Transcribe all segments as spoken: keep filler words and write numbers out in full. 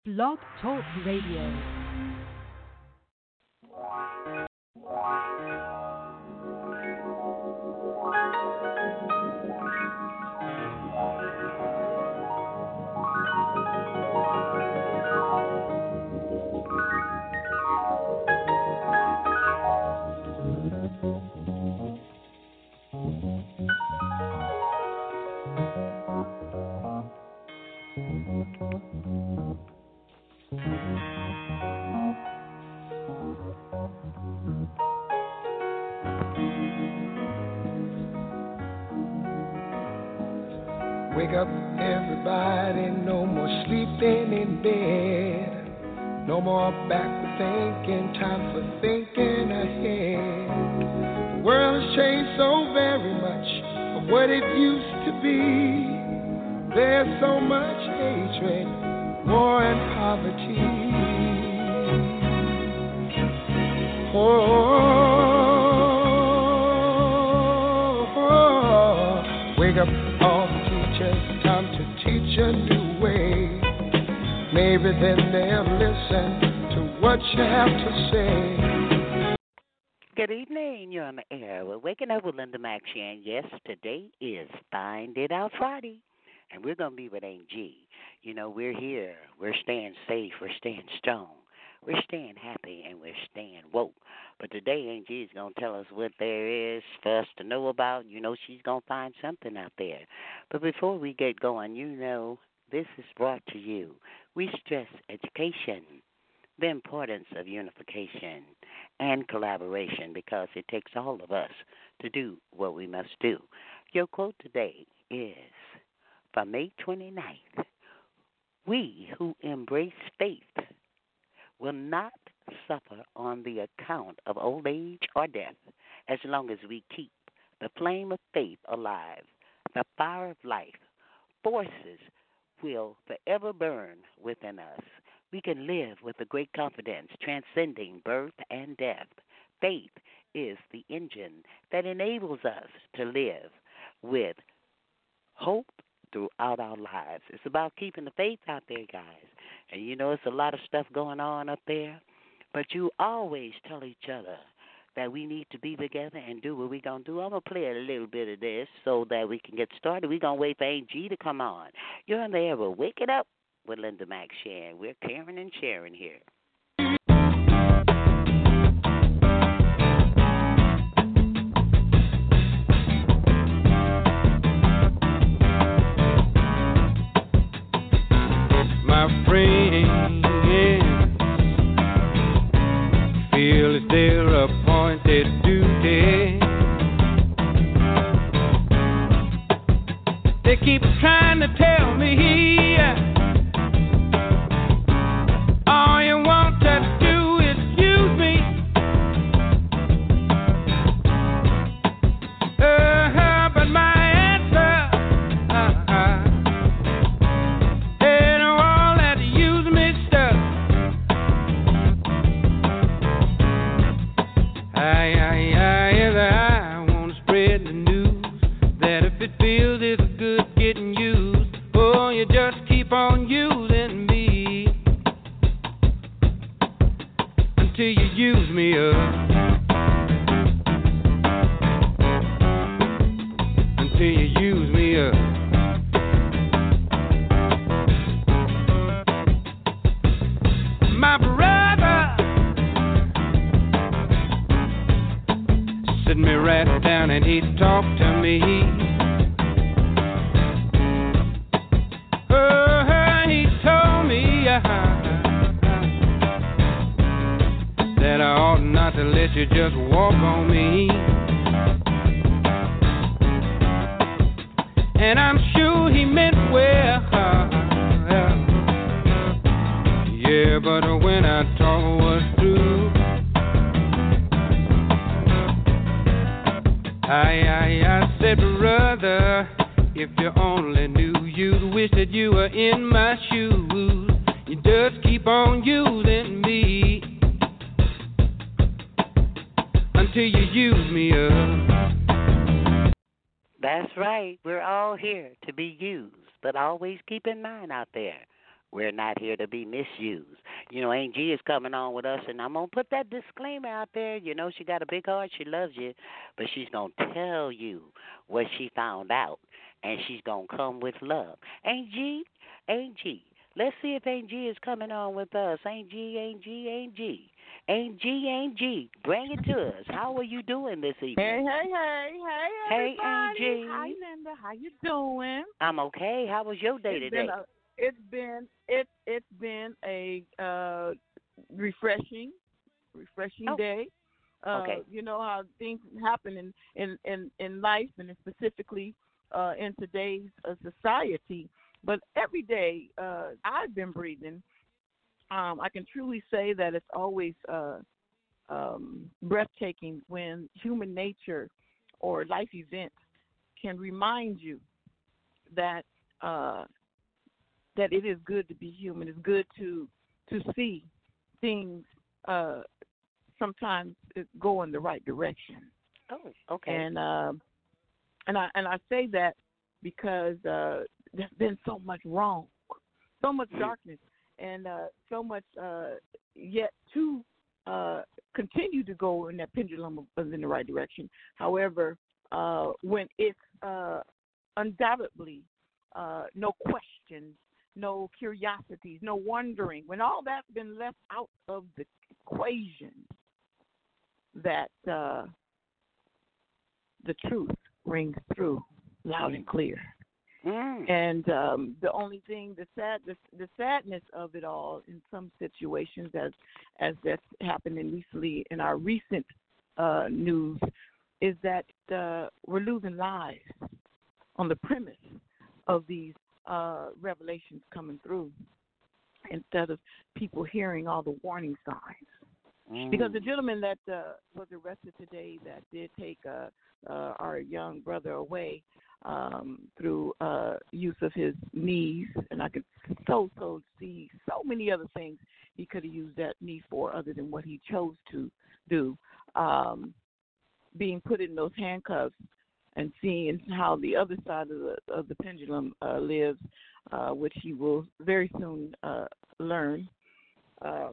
Blog Talk Radio. Wake up, everybody, no more sleeping in bed. No more backward thinking, time for thinking ahead. The world has changed so very much from what it used to be. There's so much hatred, war and poverty. Oh, oh, oh. Wake up, all time to teach a new way. Maybe then they'll listen to what you have to say. Good evening. You're on the air. We're waking up with Linda McShane. Yes, today is Find It Out Friday, and we're going to be with Angie. You know, we're here. We're staying safe. We're staying strong. We're staying happy, and we're staying woke. But today, Angie is going to tell us what there is for us to know about. You know, she's going to find something out there. But before we get going, you know, this is brought to you. We stress education, the importance of unification and collaboration, because it takes all of us to do what we must do. Your quote today is from May twenty-ninth. We who embrace faith will not suffer on the account of old age or death, as long as we keep the flame of faith alive. The fire of life forces will forever burn within us. We can live with a great confidence, transcending birth and death. Faith is the engine that enables us to live with hope throughout our lives. It's about keeping the faith out there, guys. And you know, it's a lot of stuff going on up there, but you always tell each other that we need to be together and do what we're going to do. I'm going to play a little bit of this so that we can get started. We're going to wait for A G to come on. You're on the air. We'll wake it up with Linda McShane. We're caring and sharing here. My friend, feel it's their appointed duty. They keep trying to tell me all you want to do is use me. Uh-huh, but my answer, uh-uh, they know all that use me stuff. I, I, I, I want to spread the news that if it feels it's good getting used, oh, you just keep on using me until you use me up. Until you use me up. My brother sit me right down and he talked to me. Oh, he told me uh, that I ought not to let you just walk on me. And I'm sure he meant well. Yeah, but when I talk was through, I, I, I said, brother, if you only knew, you'd wish that you were in my shoes. You just keep on using me until you use me up. That's right. We're all here to be used, but always keep in mind out there, We're not here to be misused. You know, Angie is coming on with us, and I'm going to put that disclaimer out there. You know, she got a big heart. She loves you, but she's going to tell you what she found out, and she's going to come with love. Angie, Angie, let's see if Angie is coming on with us. Angie, Angie, Angie. Angie, Angie, bring it to us. How are you doing this evening? Hey, hey, hey, hey, Hey, everybody. Angie. Hi, Linda. How you doing? I'm okay. How was your day It's today? been a, it's been it it's been a uh, refreshing, refreshing Oh, day. Uh, okay. You know how things happen in in in, in life, and specifically uh, in today's uh, society. But every day uh, I've been breathing. Um, I can truly say that it's always uh, um, breathtaking when human nature or life events can remind you that uh, that it is good to be human. It's good to to see things uh, sometimes go in the right direction. Oh, okay. And uh, and I and I say that because uh, there's been so much wrong, so much darkness, and uh, so much uh, yet to uh, continue to go in that pendulum of, in the right direction. However, uh, when it's uh, undoubtedly uh, no questions, no curiosities, no wondering, when all that's been left out of the equation, that uh, the truth rings through loud and clear. Mm. And um, the only thing, the sad, the, the sadness of it all, in some situations, as as that's happening recently in our recent uh, news, is that uh, we're losing lives on the premise of these uh, revelations coming through, instead of people hearing all the warning signs. Mm. Because the gentleman that uh, was arrested today, that did take uh, uh, our young brother away um, through uh, use of his knees, and I could so, so see so many other things he could have used that knee for other than what he chose to do. Um, being put in those handcuffs and seeing how the other side of the, of the pendulum uh, lives, uh, which he will very soon uh, learn. Uh,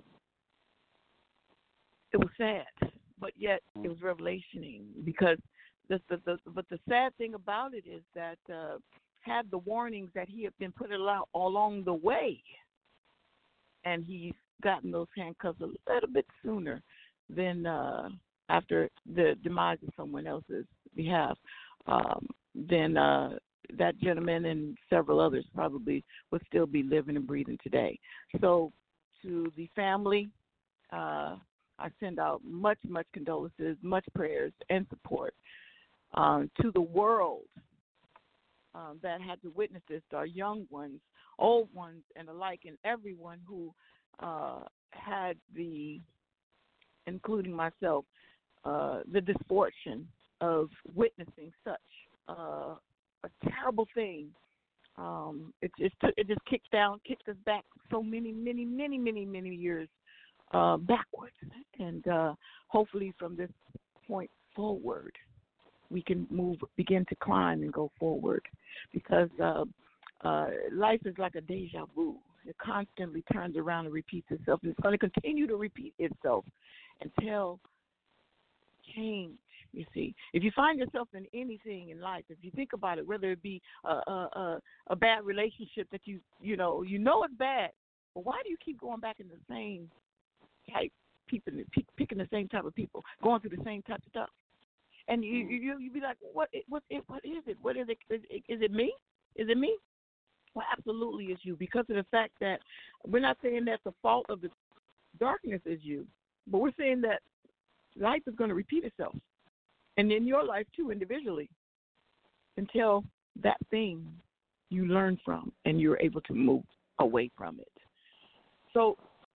It was sad, but yet it was revelationing, because the, the, the but the sad thing about it is that uh, had the warnings that he had been put out along the way, and he's gotten those handcuffs a little bit sooner than uh, after the demise of someone else's behalf, um, then uh, that gentleman and several others probably would still be living and breathing today. So to the family, uh, I send out much, much condolences, much prayers and support um, to the world um, that had to witness this, our young ones, old ones, and alike, and everyone who uh, had the, including myself, uh, the misfortune of witnessing such uh, a terrible thing. Um, it just it just kicked down, kicked us back so many, many, many, many, many years uh, backwards, and uh, hopefully from this point forward, we can move, begin to climb and go forward, because uh, uh, life is like a deja vu. It constantly turns around and repeats itself, and it's going to continue to repeat itself until change. You see, if you find yourself in anything in life, if you think about it, whether it be a, a, a, a bad relationship that you you know you know it's bad, but why do you keep going back in the same type people, picking the same type of people, going through the same type of stuff? And you you you be like, what what what is it? What is it? Is it, is it me? Is it me? Well, absolutely, it's you, because of the fact that we're not saying that the fault of the darkness is you, but we're saying that life is going to repeat itself, and in your life too, individually, until that thing you learn from and you're able to move away from it. So,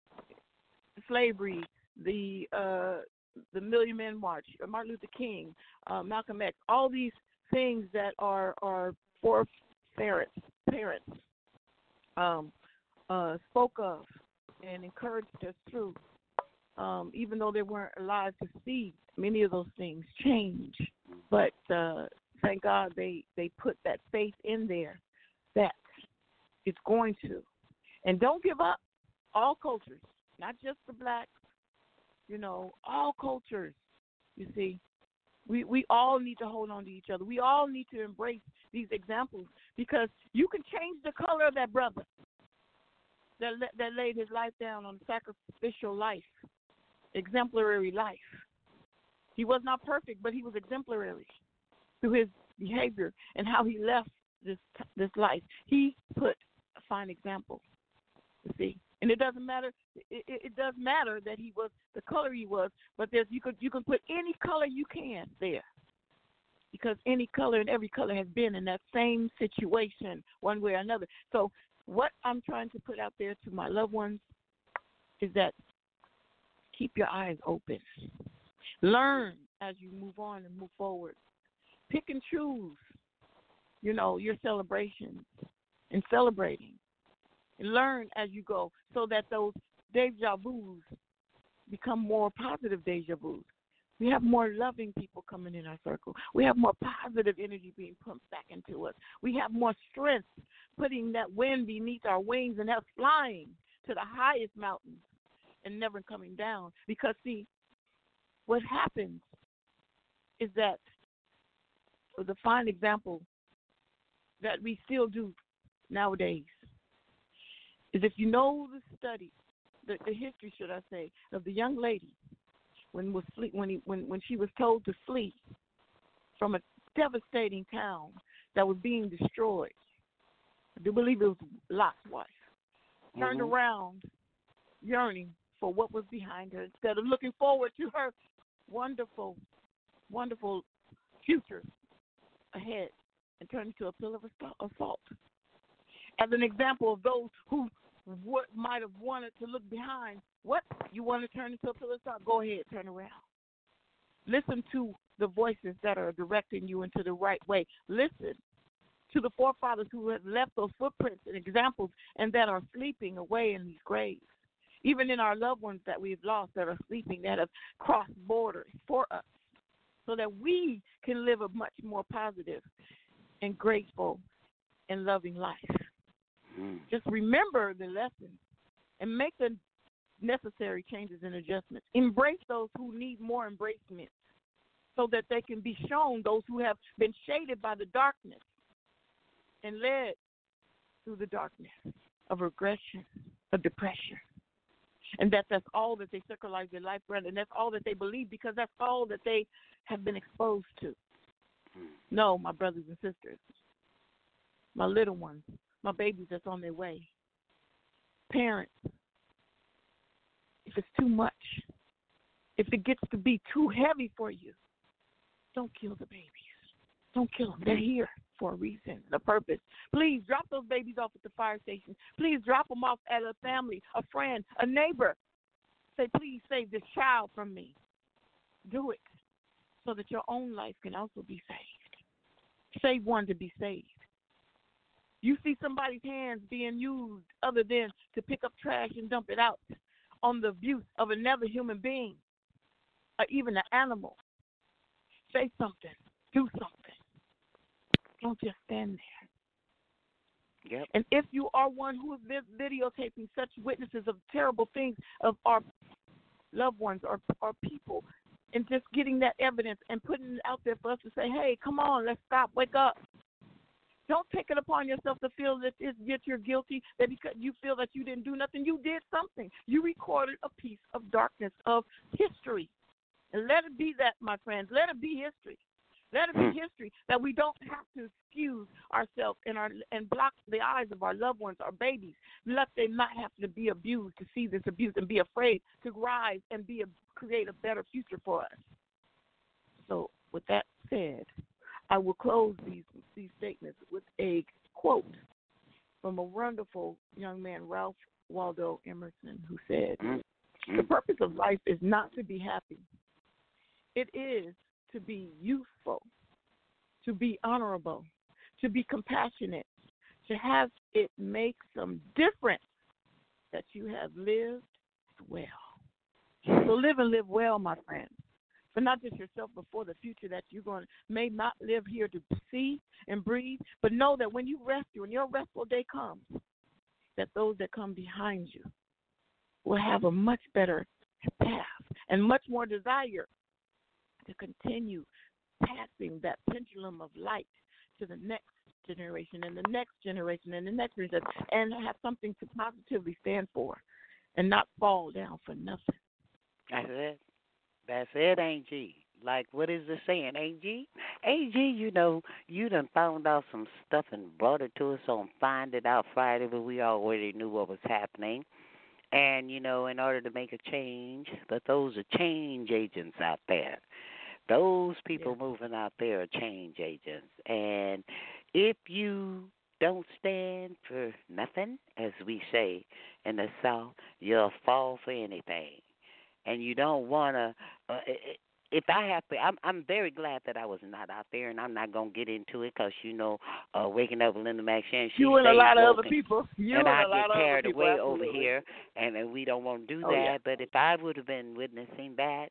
slavery, the uh, the Million Man March, Martin Luther King, uh, Malcolm X, all these things that are are for parents, parents um, uh, spoke of and encouraged us through. Um, even though they weren't alive to see many of those things change. But uh, thank God they, they put that faith in there that it's going to. And don't give up. All cultures, not just the blacks, you know, all cultures, you see. We we all need to hold on to each other. We all need to embrace these examples because you can change the color of that brother that that laid his life down on sacrificial life, exemplary life. He was not perfect, but he was exemplary through his behavior and how he left this this life. He put a fine example, you see. And it doesn't matter. It, it, it does matter that he was the color he was, but there's you could you can put any color you can there, because any color and every color has been in that same situation one way or another. So what I'm trying to put out there to my loved ones is that keep your eyes open. Learn as you move on and move forward. Pick and choose, you know, your celebrations and celebrating. And learn as you go so that those deja vus become more positive deja vus. We have more loving people coming in our circle. We have more positive energy being pumped back into us. We have more strength putting that wind beneath our wings and us flying to the highest mountains and never coming down. Because, see, what happens is that, for the fine example that we still do nowadays, is if you know the study, the, the history, should I say, of the young lady when was flee, when he when, when she was told to flee from a devastating town that was being destroyed. I do believe it was Lot's wife. Turned mm-hmm. around, yearning for what was behind her instead of looking forward to her wonderful, wonderful future ahead, and turned into a pillar of salt. As an example of those who what might have wanted to look behind. What? You want to turn into a pillar of salt? Go ahead, turn around. Listen to the voices that are directing you into the right way. Listen to the forefathers who have left those footprints and examples and that are sleeping away in these graves. Even in our loved ones that we've lost that are sleeping, that have crossed borders for us, so that we can live a much more positive and graceful and loving life. Mm. Just remember the lessons and make the necessary changes and adjustments. Embrace those who need more embracement so that they can be shown, those who have been shaded by the darkness and led through the darkness of regression, of depression. And that that's all that they circleize their life around, and that's all that they believe because that's all that they have been exposed to. No, my brothers and sisters, my little ones, my babies that's on their way, parents, if it's too much, if it gets to be too heavy for you, don't kill the babies. Don't kill them. They're here for a reason, a purpose. Please drop those babies off at the fire station. Please drop them off at a family, a friend, a neighbor. Say, please save this child from me. Do it so that your own life can also be saved. Save one to be saved. You see somebody's hands being used other than to pick up trash and dump it out on the abuse of another human being or even an animal. Say something. Do something. Don't just stand there. Yep. And if you are one who is videotaping such witnesses of terrible things of our loved ones or, or people, and just getting that evidence and putting it out there for us to say, hey, come on, let's stop, wake up. Don't take it upon yourself to feel that, it's, that you're guilty, that because you feel that you didn't do nothing. You did something. You recorded a piece of darkness, of history. And let it be that, my friends. Let it be history. Let it be history that we don't have to excuse ourselves and our and block the eyes of our loved ones, our babies. Let them not have to be abused to see this abuse and be afraid to rise and be a, create a better future for us. So with that said, I will close these these statements with a quote from a wonderful young man, Ralph Waldo Emerson, who said, "The purpose of life is not to be happy. It is to be useful, to be honorable, to be compassionate, to have it make some difference that you have lived well." So live and live well, my friends. But not just yourself, but for the future that you're going to may not live here to see and breathe. But know that when you rest, when your restful day comes, that those that come behind you will have a much better path and much more desire to continue passing that pendulum of light to the next generation and the next generation and the next generation, and have something to positively stand for and not fall down for nothing. That's it. That's it, Angie. Like, what is the saying, Angie? Angie, you know, you done found out some stuff and brought it to us on Find It Out Friday, but we already knew what was happening. And, you know, in order to make a change, but those are change agents out there. Those people yeah. moving out there are change agents. And if you don't stand for nothing, as we say in the South, you'll fall for anything. And you don't want to, uh, if I have to, I'm, I'm very glad that I was not out there, and I'm not going to get into it because, you know, uh, waking up with Linda McShane, she you and a lot woken, of other people. You and, and I a lot get carried of away people, over here, and, and we don't want to do oh, that. Yeah. But if I would have been witnessing that,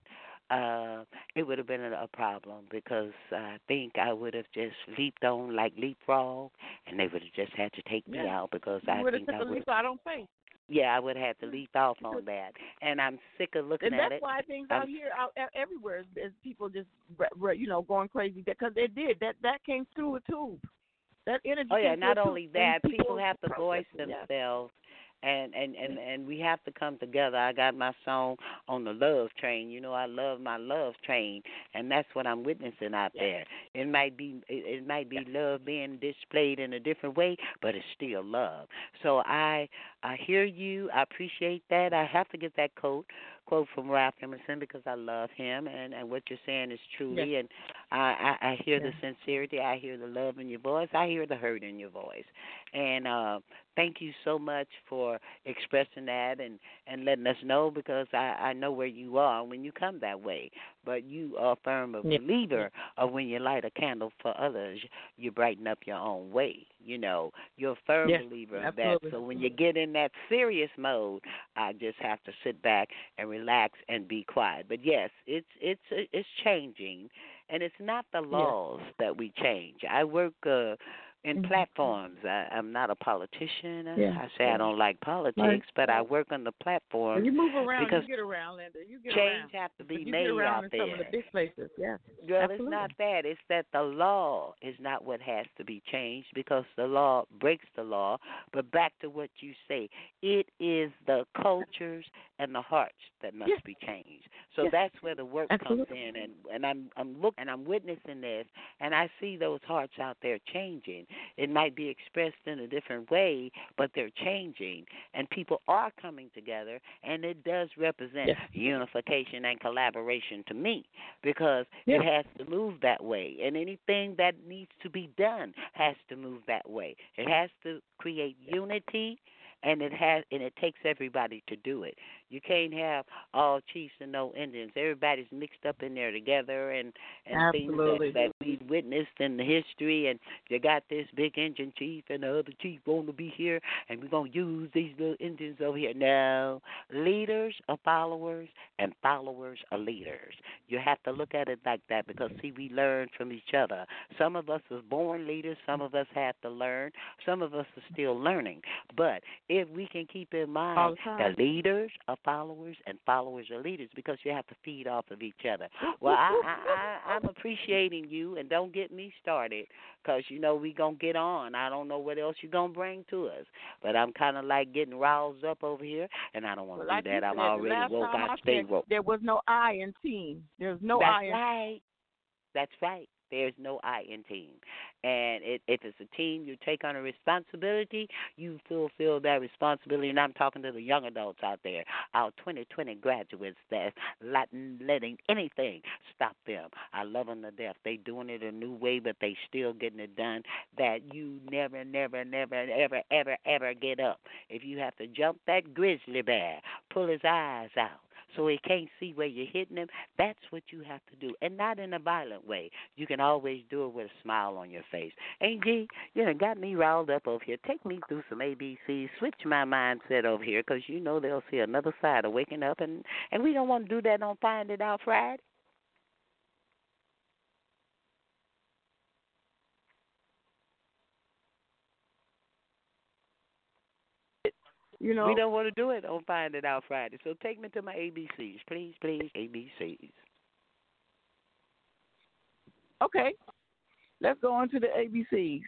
uh, it would have been a, a problem because I think I would have just leaped on like leapfrog, and they would have just had to take yeah. me out because you I think I would have. I don't think. Yeah, I would have to leap off on that, and I'm sick of looking and at it. And that's why things I'm, out here, out everywhere, is people just, you know, going crazy because they did that. That came through a tube. That energy. Oh yeah, came not through only tube, that, people, people have to voice yeah. themselves. And, and, and, and we have to come together. I got my song on the love train. You know, I love my love train, and that's what I'm witnessing out yeah. there. It might be it, it might be yeah. love being displayed in a different way, but it's still love. So I I hear you. I appreciate that. I have to get that quote quote from Ralph Emerson because I love him, and, and what you're saying is truly. Yeah. And I, I, I hear yeah. the sincerity. I hear the love in your voice. I hear the hurt in your voice. And uh, thank you so much for expressing that and, and letting us know because I, I know where you are when you come that way. But you are a firm yeah. believer of when you light a candle for others, you brighten up your own way. You know, you're a firm yeah. believer of Absolutely. that. So when you get in that serious mode, I just have to sit back and relax and be quiet. But yes, it's it's it's changing, and it's not the laws yeah. that we change. I work uh, in mm-hmm. platforms. I, I'm not a politician. Yeah. I say I don't like politics, right. but I work on the platform. Well, you move around, because you get around, Linda. You get change around. have to be you made get around out in there. Some of the big places, yeah. Well, Absolutely. it's not that. It's that the law is not what has to be changed because the law breaks the law. But back to what you say, it is the cultures and the hearts that must yeah. be changed. So yeah. that's where the work Absolutely. comes in, and and I'm I'm looking and I'm witnessing this, and I see those hearts out there changing. It might be expressed in a different way, but they're changing, and people are coming together, and it does represent yeah. unification and collaboration to me. Because yeah. it has to move that way, and anything that needs to be done has to move that way. It has to create unity, and it has, and it takes everybody to do it. You can't have all chiefs and no Indians. Everybody's mixed up in there together, and and things that, that we've witnessed in the history. And you got this big Indian chief, and the other chief want to be here, and we're gonna use these little Indians over here. No, leaders are followers, and followers are leaders. You have to look at it like that because see, we learn from each other. Some of us was born leaders. Some of us have to learn. Some of us are still learning. But if we can keep in mind that leaders are followers and followers are leaders because you have to feed off of each other. Well, I, I, I, I'm appreciating you, and don't get me started because, you know, we going to get on. I don't know what else you're going to bring to us, but I'm kind of like getting roused up over here, and I don't want to well, do like that. I'm said, already woke. I stay woke. There was no I in team. There's no That's I in right. That's right. There's no I in team. And it, if it's a team, you take on a responsibility, you fulfill that responsibility. And I'm talking to the young adults out there, our twenty twenty graduates that's not letting anything stop them. I love them to death. They doing it a new way, but they still getting it done. That you never, never, never, ever, ever, ever get up. If you have to jump that grizzly bear, pull his eyes out so he can't see where you're hitting him, that's what you have to do, and not in a violent way. You can always do it with a smile on your face. Angie, you done got me riled up over here. Take me through some A B Cs. Switch my mindset over here because you know they'll see another side of waking up, and, and we don't want to do that on Find It Out Friday. You We know, don't want to do it on Find It Out Friday. So take me to my A B Cs, please, please. A B Cs. okay, let's go on to the A B Cs.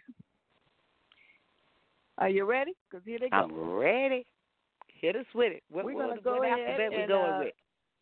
Are you ready? Because here they go. I'm ready. Hit us with it. What, We're what, going to go what ahead alphabet we and going uh, with?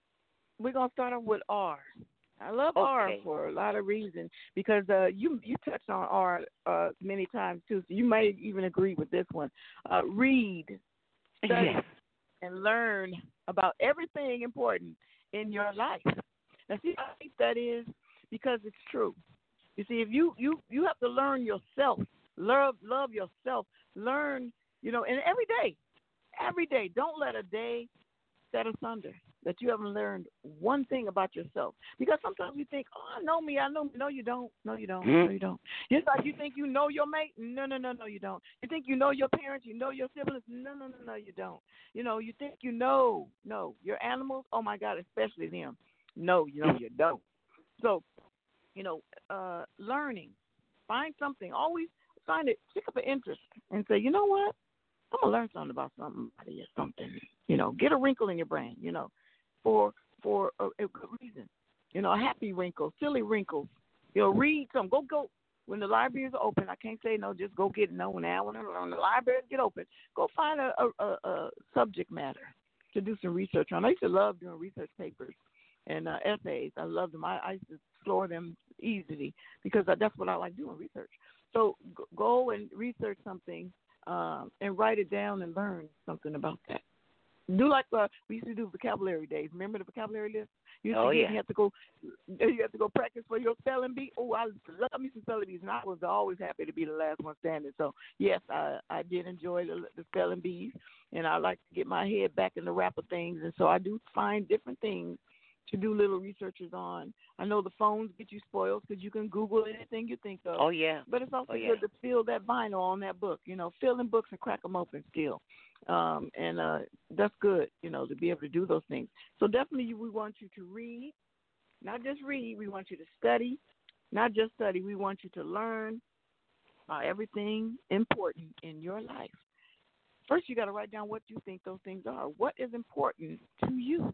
we're going to start off with R. I love Okay. R for a lot of reasons because uh, you you touched on R uh, many times too, so you may even agree with this one. Uh, read, study, Yes. and learn about everything important in your life. Now, see how deep that is? Because it's true. You see, if you, you, you have to learn yourself, love love yourself, learn, you know, and every day, every day, don't let a day set asunder that you haven't learned one thing about yourself. Because sometimes you think, oh, I know me, I know me. No, you don't. No, you don't. Mm-hmm. No, you don't. Just like you think you know your mate. No, no, no, no, you don't. You think you know your parents. You know your siblings. No, no, no, no, you don't. You know, you think you know. No, your animals. Oh, my God, especially them. No, you know, you don't. So, you know, uh, learning. Find something. Always find it. Pick up an interest and say, you know what? I'm going to learn something about somebody or something. You know, get a wrinkle in your brain, you know, for for a, a good reason. You know, a happy wrinkle, silly wrinkles. You know, read some. Go, go. When the libraries are open, I can't say no, just go get it. No, now when the libraries get open, go find a, a, a, a subject matter to do some research on. I used to love doing research papers and uh, essays. I loved them. I, I used to explore them easily because that's what I like doing, research. So go and research something um, and write it down and learn something about that. Do like uh, we used to do vocabulary days. Remember the vocabulary list? You used Oh, to get, yeah. You have to go. You have to go practice for your spelling bee. Oh, I love me some spelling bees, and I was always happy to be the last one standing. So yes, I I did enjoy the, the spelling bees, and I like to get my head back in the wrap of things. And so I do find different things to do little researches on. I know the phones get you spoiled because you can Google anything you think of. Oh, yeah. But it's also Oh, yeah. good to feel that vinyl on that book, you know, fill in books and crack them open still. Um, and uh, that's good, you know, to be able to do those things. So definitely we want you to read, not just read, we want you to study, not just study, we want you to learn about everything important in your life. First, you got to write down what you think those things are. What is important to you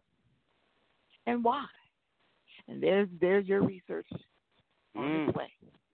and why? And there's there's your research on Mm. its way.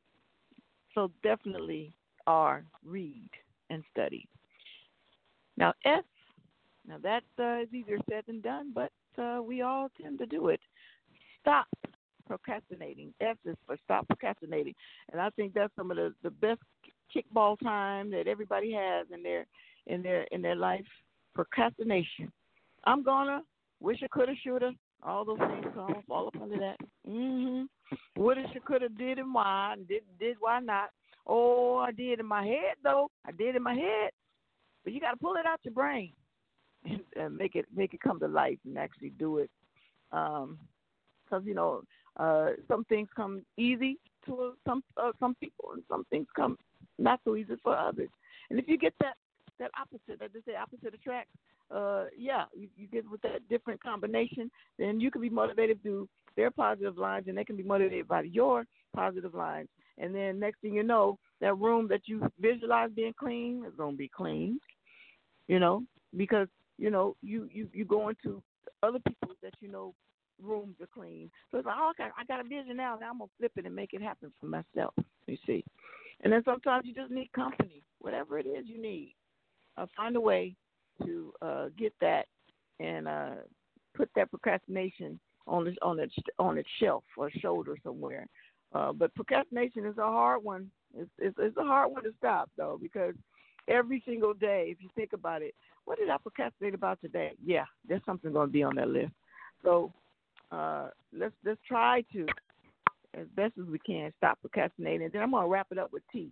So definitely R, read and study. Now S, now that uh, is easier said than done, but uh, we all tend to do it. Stop procrastinating. S is for stop procrastinating, and I think that's some of the, the best kickball time that everybody has in their in their in their life. Procrastination. I'm gonna wish I coulda, shoulda. All those things come fall up under that. Mm-hmm. Woulda, shoulda, coulda, did and why, and did did why not? Oh, I did in my head though. I did in my head, but you got to pull it out your brain and, and make it make it come to life and actually do it. Um, because you know, uh, some things come easy to uh, some uh, some people, and some things come not so easy for others. And if you get that that opposite, that they say opposite attracts, uh, yeah, you, you get with that different combination, then you can be motivated through their positive lines, and they can be motivated by your positive lines. And then next thing you know, that room that you visualize being clean is going to be clean, you know, because, you know, you, you, you go into other people that you know rooms are clean. So it's like, oh, okay, I got a vision now. Now I'm going to flip it and make it happen for myself, you see. And then sometimes you just need company, whatever it is you need. Uh, find a way to uh, get that and uh, put that procrastination on its on its on its shelf or shoulder somewhere. Uh, but procrastination is a hard one. It's, it's it's a hard one to stop though, because every single day, if you think about it, what did I procrastinate about today? Yeah, there's something going to be on that list. So uh, let's let's try to, as best as we can, stop procrastinating. And then I'm going to wrap it up with T.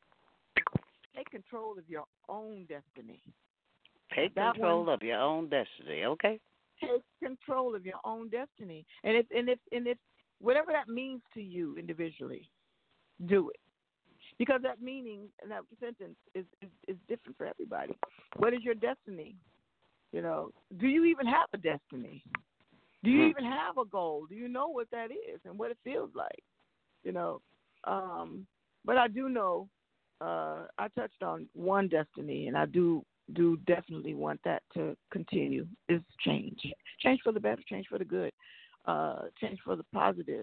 Take control of your own destiny. Take That control one, of your own destiny, okay? Take control of your own destiny. And if and if and if whatever that means to you individually, do it. Because that meaning and that sentence is, is, is different for everybody. What is your destiny? You know, do you even have a destiny? Do you Hmm. even have a goal? Do you know what that is and what it feels like? You know, um, but I do know uh, I touched on one destiny, and I do do definitely want that to continue is change. Change for the better, change for the good, uh, change for the positive.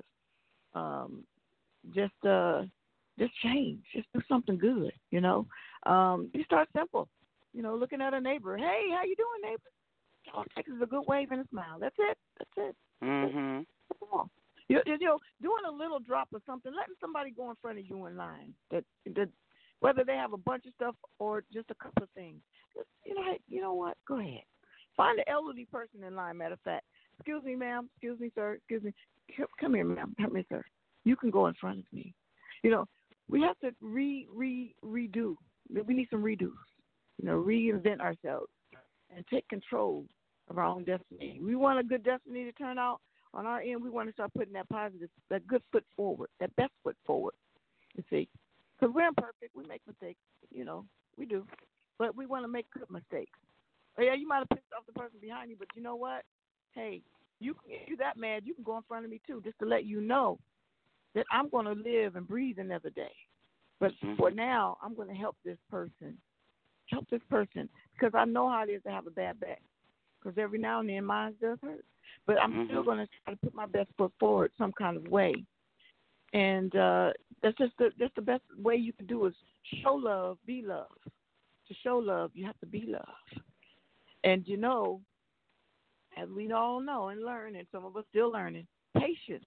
Um, just uh, just change. Just do something good, you know. Um, you start simple. You know, looking at a neighbor. Hey, how you doing, neighbor? All it takes is a good wave and a smile. That's it. That's it. Mm-hmm. That's all. You, you know, doing a little drop of something, letting somebody go in front of you in line. That that whether they have a bunch of stuff or just a couple of things. Just, you know, hey, you know what? Go ahead. Find the elderly person in line. Matter of fact, excuse me, ma'am. Excuse me, sir. Excuse me. Come, come here, ma'am. Come here, sir. You can go in front of me. You know, we have to re re redo. We need some redos. You know, reinvent ourselves and take control of our own destiny. We want a good destiny to turn out on our end. We want to start putting that positive, that good foot forward, that best foot forward. You see, because we're imperfect, we make mistakes. You know, we do, but we want to make good mistakes. Oh, yeah, you might have pissed off the person behind you, but you know what? Hey, you if you're that mad, you can go in front of me too, just to let you know that I'm going to live and breathe another day. But Mm-hmm. for now, I'm going to help this person. Help this person because I know how it is to have a bad back. Because every now and then mine does hurt. But I'm Mm-hmm. still going to try to put my best foot forward some kind of way. And uh, that's just the, that's the best way you can do is show love, be love. To show love, you have to be love. And, you know, as we all know and learn, and some of us still learning, patience,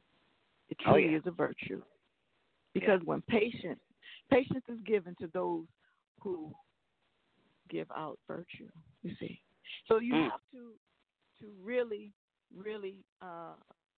it Oh, truly yeah. is a virtue. Because Yeah. when patience, patience is given to those who give out virtue, you see. So you Mm. have to to really, really uh,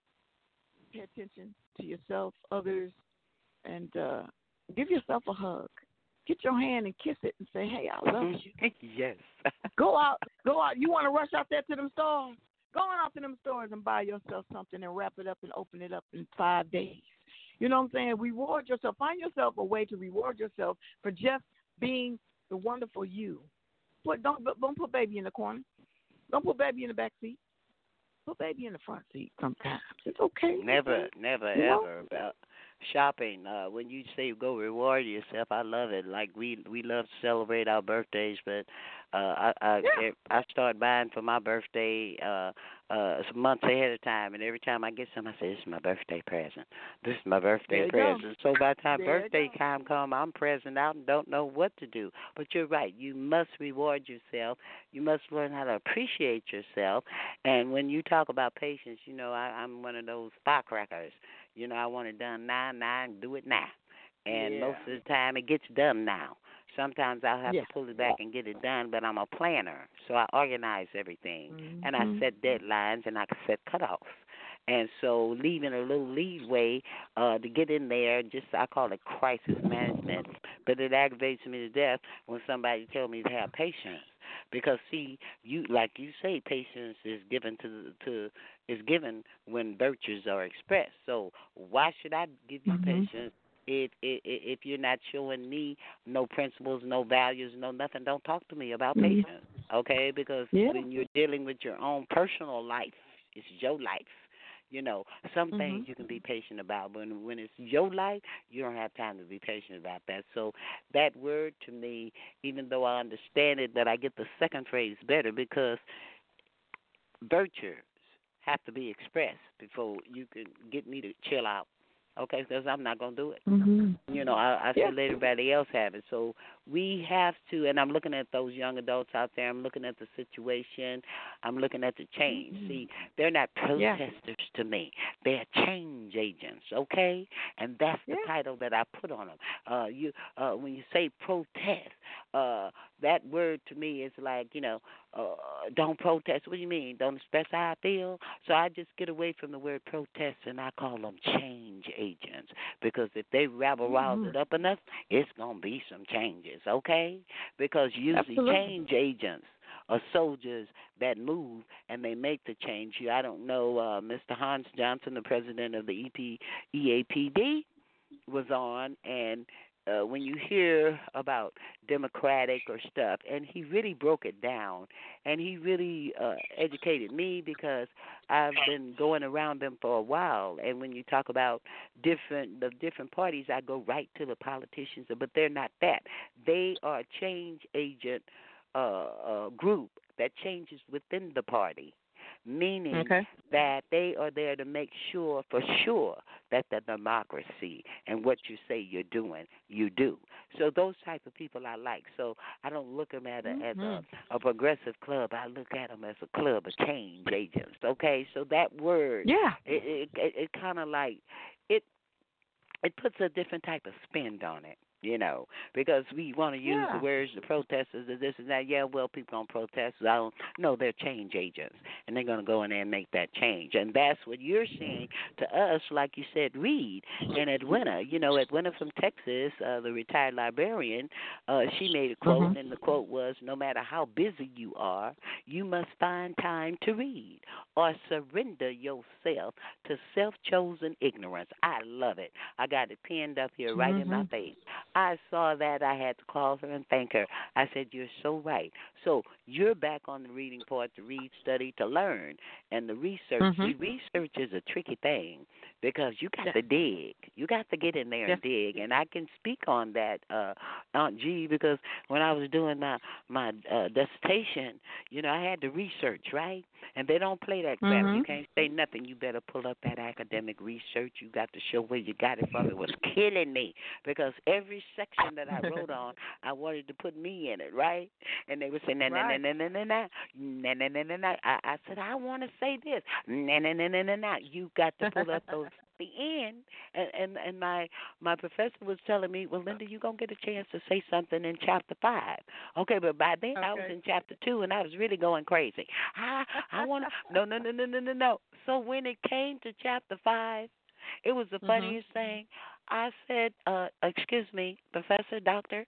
pay attention to yourself, others, and uh, give yourself a hug. Get your hand and kiss it and say, hey, I love you. Yes. Go out. Go out. You want to rush out there to them stores? Go on out to them stores and buy yourself something and wrap it up and open it up in five days. You know what I'm saying? Reward yourself. Find yourself a way to reward yourself for just being the wonderful you. Put don't don't put baby in the corner. Don't put baby in the back seat. Put baby in the front seat sometimes. It's okay. Never, never, You know? ever about shopping. Uh, when you say go reward yourself, I love it. Like we we love to celebrate our birthdays, but uh, I I Yeah. if I start buying for my birthday uh, uh, some months ahead of time, and every time I get some, I say this is my birthday present. This is my birthday There you go. present. So by the time There you birthday go. time come, I'm present out and don't know what to do. But you're right. You must reward yourself. You must learn how to appreciate yourself. And when you talk about patience, you know I, I'm one of those firecrackers. You know, I want it done now, now, and do it now. And Yeah. most of the time, it gets done now. Sometimes I'll have Yeah. to pull it back and get it done, but I'm a planner, so I organize everything. Mm-hmm. And I set deadlines and I set cutoffs. And so leaving a little leeway uh, to get in there, just I call it crisis management, but it aggravates me to death when somebody tells me to have patience. Because see, you like you say, patience is given to to is given when virtues are expressed. So why should I give you Mm-hmm. patience if if if you're not showing me no principles, no values, no nothing? Don't talk to me about Mm-hmm. patience, okay? Because Yeah. when you're dealing with your own personal life, it's your life. You know, some Mm-hmm. things you can be patient about, but when when it's your life, you don't have time to be patient about that. So that word to me, even though I understand it, that I get the second phrase better because virtues have to be expressed before you can get me to chill out. Okay, because I'm not gonna do it. Mm-hmm. You know, I, I Yeah. should let everybody else have it. So we have to, and I'm looking at those young adults out there. I'm looking at the situation. I'm looking at the change. Mm-hmm. See, they're not Yeah. protesters to me. They're change agents, okay? And that's the Yeah. title that I put on them. Uh, you, uh, when you say protest, uh, that word to me is like, you know, uh, don't protest. What do you mean? Don't express how I feel? So I just get away from the word protest and I call them change agents because if they rabble rouse Mm-hmm. it up enough, it's going to be some changes, okay? Because usually Absolutely. change agents are soldiers that move and they make the change. I don't know, uh, Mister Hans Johnson, the president of the E P, E A P D, was on, and uh, when you hear about democratic or stuff, and he really broke it down, and he really uh, educated me because I've been going around them for a while. And when you talk about different the different parties, I go right to the politicians, but they're not that. They are a change agent uh, uh, group that changes within the party, meaning Okay. that they are there to make sure for sure that the democracy and what you say you're doing, you do. So those type of people I like. So I don't look them at a, as Mm-hmm. a, a progressive club. I look at them as a club of change agents. Okay, so that word, Yeah. it it, it, it kind of like it it puts a different type of spin on it, you know, because we want to use the Yeah. words, the protesters, and this and that. Yeah, well, people on protest. I don't know. They're change agents, and they're going to go in there and make that change. And that's what you're seeing to us, like you said, Reed and Edwina. You know, Edwina from Texas, uh, the retired librarian, uh, she made a quote, Mhm. and the quote was, no matter how busy you are, you must find time to read or surrender yourself to self-chosen ignorance. I love it. I got it pinned up here right in my Mhm. face. I saw that. I had to call her and thank her. I said, you're so right. So you're back on the reading part, to read, study, to learn, and the research. Mhm. See, research is a tricky thing because you got Yeah. to dig. You got to get in there Yeah. and dig. And I can speak on that, uh, Aunt G, because when I was doing my, my uh, dissertation, you know, I had to research, right? And they don't play that crap. You Mhm. can't say nothing. You better pull up that academic research. You got to show where you got it from. It was killing me because every section that I wrote on, I wanted to put me in it, right? And they would say, na na na Right. na na na na na na na na na. I I said, I want to say this, na na na na na na. You got to pull up those at the end. And and and my my professor was telling me, well, Linda, you gonna get a chance to say something in chapter five. Okay, but by then I was Okay. in chapter two, and I was really going crazy. I I want to no no no no no no no. So when it came to chapter five, it was the Mhm. funniest thing. I said, uh, excuse me, Professor, Doctor,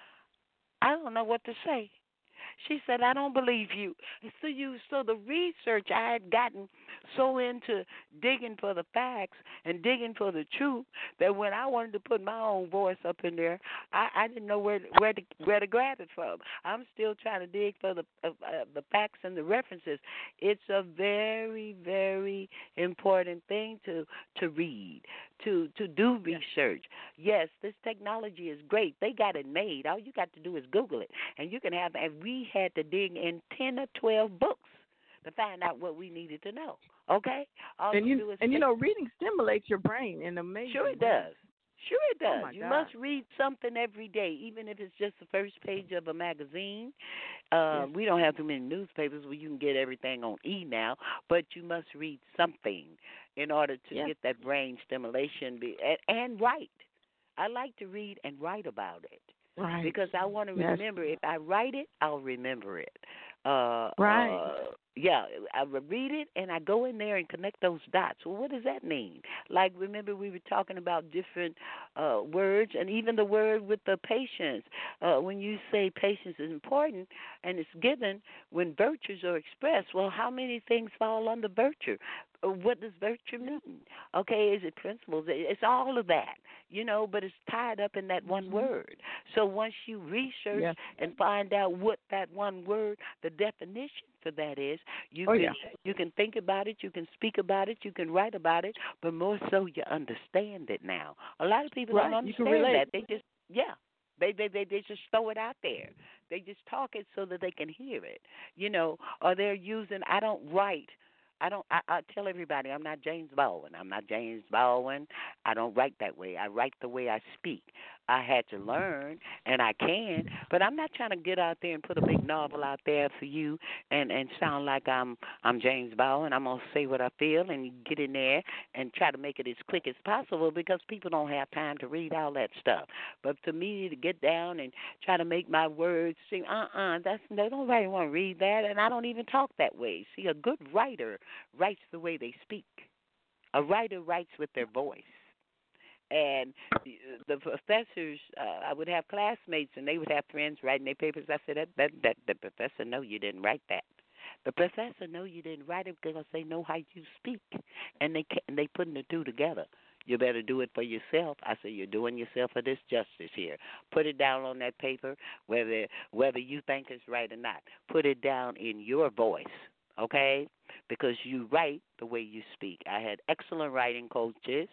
I don't know what to say. She said, I don't believe you. So you so the research I had gotten so into digging for the facts and digging for the truth that when I wanted to put my own voice up in there, I, I didn't know where where to where to grab it from. I'm still trying to dig for the uh, uh, the facts and the references. It's a very very important thing to to read, to to do Yeah. research. Yes, this technology is great. They got it made. All you got to do is Google it, and you can have. And we had to dig in ten or twelve books to find out what we needed to know. Okay, all And you you do is and you take. know, reading stimulates your brain in Sure, amazing it ways. does. Sure, it Oh does. my You God. must read something every day, even if it's just the first page of a magazine. Uh, Yes. we don't have too many newspapers where you can get everything on e now, but you must read something in order to Yes. get that brain stimulation be, and, and write. I like to read and write about it Right. because I want to Yes. remember. If I write it, I'll remember it. Uh, Right. uh, yeah, I read it and I go in there and connect those dots. Well, what does that mean? Like, remember we were talking about different uh, words and even the word with the patience. Uh, when you say patience is important and it's given when virtues are expressed, well, how many things fall under virtue? Uh, What does virtue Yeah. mean? Okay, is it principles? It- It's all of that, you know, but it's tied up in that one Mhm. word. So once you research Yes. and find out what that one word, the definition for that is, you Oh can yeah. you can think about it, you can speak about it, you can write about it, but more so you understand it now. A lot of people don't Right. You can understand relate. that. They just yeah. They, they they they just throw it out there. They just talk it so that they can hear it, you know. Or they're using. I don't write. I don't. I, I tell everybody I'm not James Baldwin. I'm not James Baldwin. I don't write that way. I write the way I speak. I had to learn, and I can, but I'm not trying to get out there and put a big novel out there for you and and sound like I'm I'm James Baldwin. I'm gonna say what I feel and get in there and try to make it as quick as possible because people don't have time to read all that stuff. But to me to get down and try to make my words seem uh uh that's they don't really want to read that, and I don't even talk that way. See, a good writer writes the way they speak. A writer writes with their voice. And the professors, uh, I would have classmates, and they would have friends writing their papers. I said, that, that, that the professor know you didn't write that. The professor know you didn't write it because they know how you speak, and they can, and they putting the two together. You better do it for yourself. I said, you're doing yourself a disjustice here. Put it down on that paper, whether whether you think it's right or not. Put it down in your voice, okay? Because you write the way you speak. I had excellent writing coaches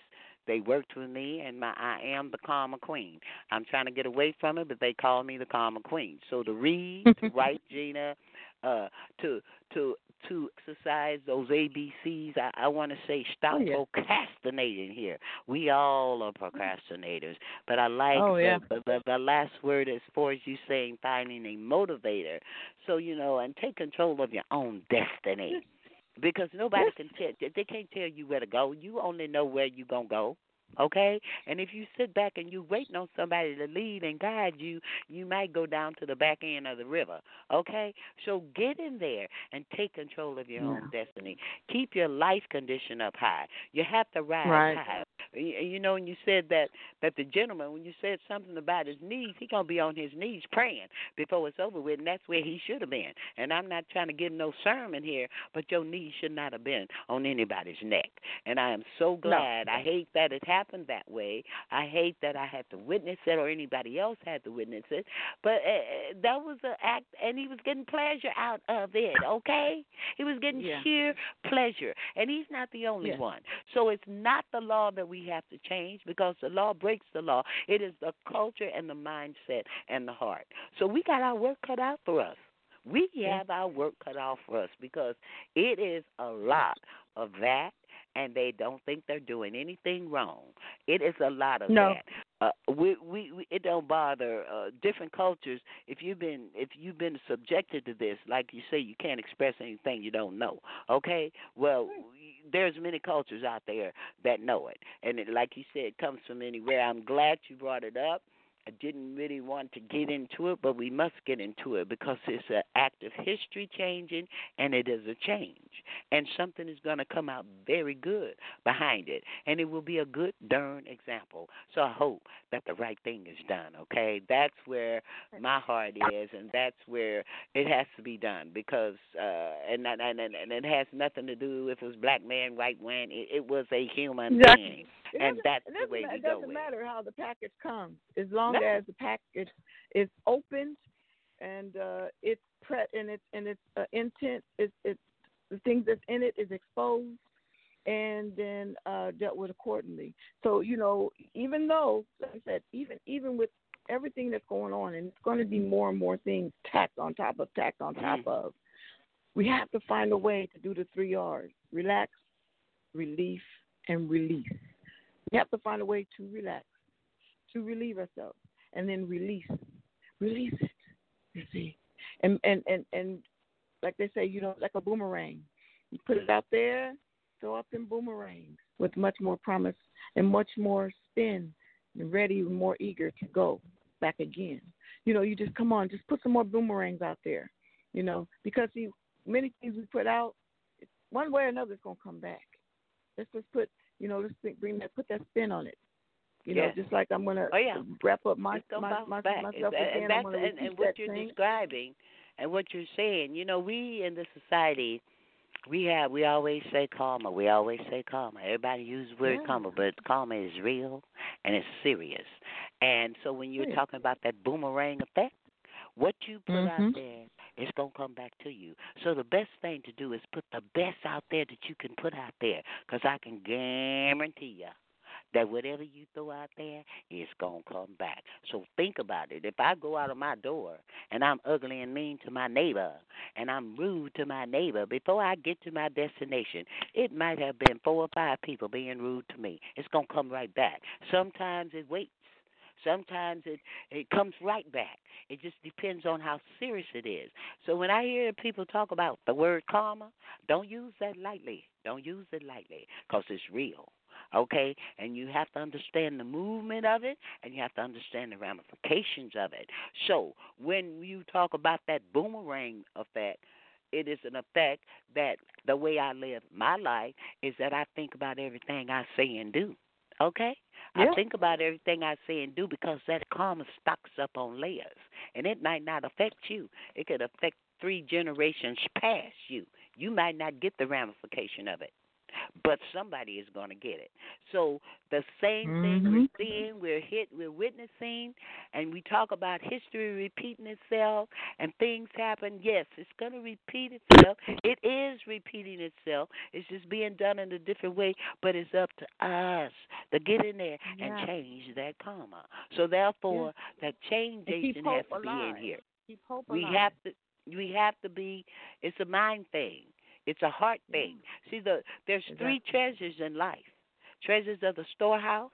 They worked with me, and my I am the karma queen. I'm trying to get away from it, but they call me the karma queen. So to read, to write, Gina, uh, to to to exercise those A B Cs, I, I want to say stop Oh yeah. procrastinating here. We all are procrastinators, but I like Oh yeah. the, the the last word as far as you saying finding a motivator. So you know, and take control of your own destiny. Because nobody Yes. can tell, they can't tell you where to go. You only know where you're going to go, okay? And if you sit back and you waiting on somebody to lead and guide you, you might go down to the back end of the river, okay? So get in there and take control of your Yeah. own destiny. Keep your life condition up high. You have to rise Right. high. You you know, when you said that, that the gentleman, when you said something about his knees, he going to be on his knees praying before it's over with, and that's where he should have been. And I'm not trying to give no sermon here, but your knees should not have been on anybody's neck. And I am so No. glad. I hate that it happened that way. I hate that I had to witness it or anybody else had to witness it. But uh, that was an act, and he was getting pleasure out of it, okay? He was getting Yeah. sheer pleasure. And he's not the only Yeah. one. So it's not the law that we have to change because the law breaks the law. It is the culture and the mindset and the heart. So we got our work cut out for us. We have our work cut out for us because it is a lot of that, and they don't think they're doing anything wrong. It is a lot of No. that. Uh, we, we, we, it don't bother uh, different cultures. If you've been, if you've been subjected to this, like you say, you can't express anything you don't know. Okay, well, there's many cultures out there that know it, and it, like you said, it comes from anywhere. I'm glad you brought it up. I didn't really want to get into it, but we must get into it because it's an act of history changing, and it is a change. And something is going to come out very good behind it, and it will be a good darn example. So I hope that the right thing is done, okay? That's where my heart is, and that's where it has to be done because, uh, and, and, and, and it has nothing to do if it was black man, white man. It, it was a human Exactly. being. It And doesn't- that's it the doesn't way ma- we It go doesn't with matter how the package comes, as long No. as the package is opened and uh, it's pre- and it's and its uh, intent is it's the things that's in it is exposed and then uh, dealt with accordingly. So you know, even though, like I said, even even with everything that's going on, and it's going to be more and more things tacked on top of tacked on top Mm. of, we have to find a way to do the three R's: relax, relief, and release. We have to find a way to relax, to relieve ourselves, and then release. Release it, you see. And, and, and, and like they say, you know, like a boomerang. You put it out there, throw up them boomerangs with much more promise and much more spin and ready and more eager to go back again. You know, you just, come on, just put some more boomerangs out there, you know, because, see, many things we put out, one way or another, it's going to come back. Let's just put, you know, let's think, bring that, put that spin on it. You know, Yes. just like I'm gonna Oh, yeah. wrap up my It's gonna my, bounce my back. myself It's- again. and I'm that's gonna and, repeat and what that you're thing. describing and what you're saying. You know, we in the society, we have we always say karma. We always say karma. Everybody uses the word Yeah. karma, but karma is real and it's serious. And so when you're Yeah. talking about that boomerang effect, what you put out Mhm. there, it's going to come back to you. So the best thing to do is put the best out there that you can put out there, because I can guarantee you that whatever you throw out there is going to come back. So think about it. If I go out of my door and I'm ugly and mean to my neighbor and I'm rude to my neighbor, before I get to my destination, it might have been four or five people being rude to me. It's going to come right back. Sometimes it waits. Sometimes it, it comes right back. It just depends on how serious it is. So when I hear people talk about the word karma, don't use that lightly. Don't use it lightly, because it's real. Okay? And you have to understand the movement of it, and you have to understand the ramifications of it. So when you talk about that boomerang effect, it is an effect that the way I live my life is that I think about everything I say and do. Okay? Yeah. I think about everything I say and do, because that karma stocks up on layers. And it might not affect you. It could affect three generations past you. You might not get the ramification of it. but somebody is going to get it. So the same thing Mm-hmm. we're seeing, we're hit, we're witnessing, and we talk about history repeating itself and things happen. Yes, it's going to repeat itself. It is repeating itself. It's just being done in a different way, but it's up to us to get in there and Yeah. change that karma. So therefore, that change And keep agent has hope to be in alive. here. Keep hope We alive. have to. We have to be. It's a mind thing. It's a heart thing. See, the there's three treasures in life: treasures of the storehouse,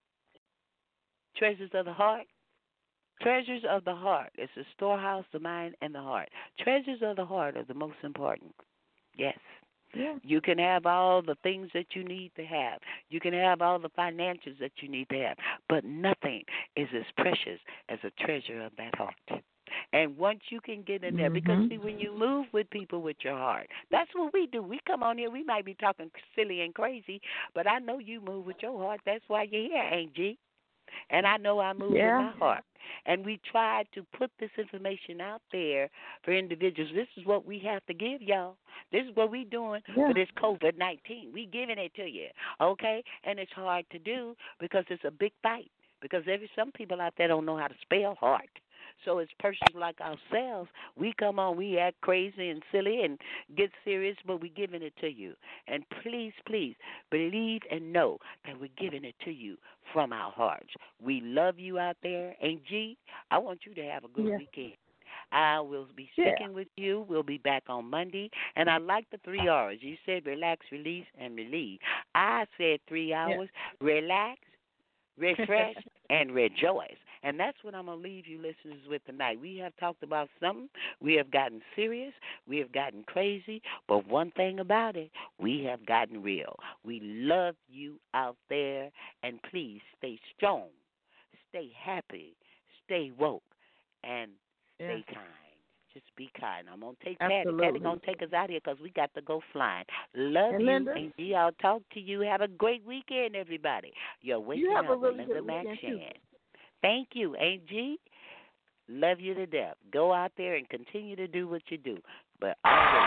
treasures of the heart, treasures of the heart. It's the storehouse, the mind, and the heart. Treasures of the heart are the most important. Yes. Yeah. You can have all the things that you need to have. You can have all the financials that you need to have. But nothing is as precious as a treasure of that heart. And once you can get in there, because Mhm. see, when you move with people with your heart, that's what we do. We come on here, we might be talking silly and crazy, but I know you move with your heart. That's why you're here, Angie. And I know I move Yeah. with my heart. And we try to put this information out there for individuals. This is what we have to give y'all. This is what we're doing Yeah. for this COVID nineteen. We giving it to you, okay? And it's hard to do because it's a big fight. Because there's some people out there don't know how to spell heart. So as persons like ourselves, we come on, we act crazy and silly and get serious, but we're giving it to you. And please, please, believe and know that we're giving it to you from our hearts. We love you out there. And, G, I want you to have a good Yeah. weekend. I will be Yeah. speaking with you. We'll be back on Monday. And I like the three R's. You said relax, release, and relieve. I said three hours, relax, refresh, and rejoice. And that's what I'm going to leave you listeners with tonight. We have talked about something. We have gotten serious. We have gotten crazy. But one thing about it, we have gotten real. We love you out there. And please stay strong, stay happy, stay woke, and stay Yeah. kind. Just be kind. I'm going to take Patty. Absolutely. Patty going to take us out here because we got to go flying. Love And you, Linda? and G, I'll talk to you. Have a great weekend, everybody. You're waking You have a up with really Linda good weekend, too. McShann. Thank you, Angie. Love you to death. Go out there and continue to do what you do. But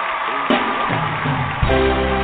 always,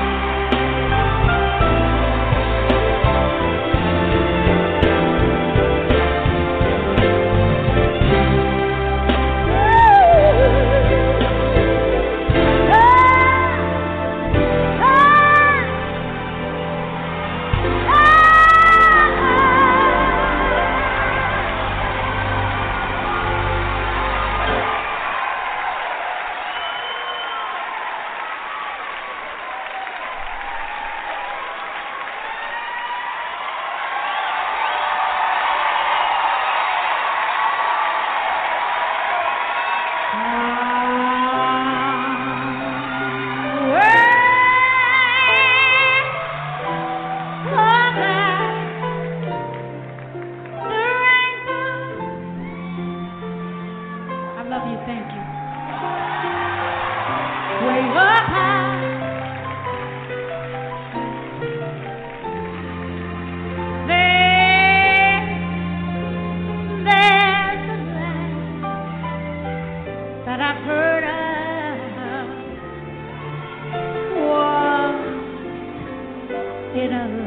in a